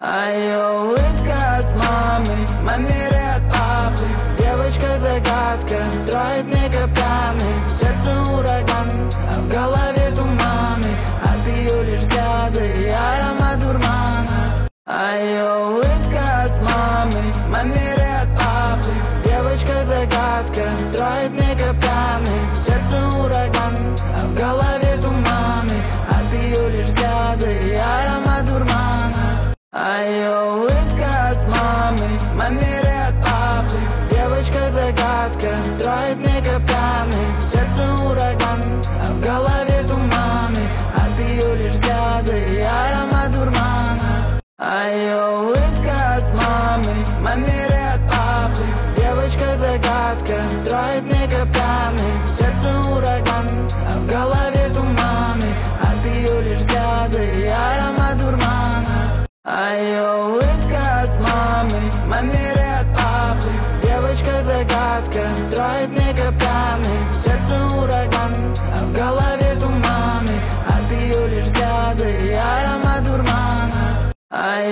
А ее улыбка от мамы, маме от папы. Девочка-загадка строит мне капканы. В сердце ураган, а в голове туманы. От ее лишь взгляда и аромат дурмана. А ее улыбка от мамы, маме от папы. Девочка-загадка строит мне капканы. В сердце ураган, а в голове туманы. От ее лишь взгляда и аромат дурмана. А ее улыбка от мамы, маме от папы. Девочка-загадка строит мне капканы. В сердце ураган, а в голове туманы. От ее лишь взгляда и аромат дурмана. А ее улыбка от мамы, маме от папы. Девочка-загадка строит мне капканы. В сердце ураган, а в голове туманы. От ее лишь взгляда и аромат дурмана. А ее улыбка от мамы, маме от папы. Девочка-загадка строит мне капканы.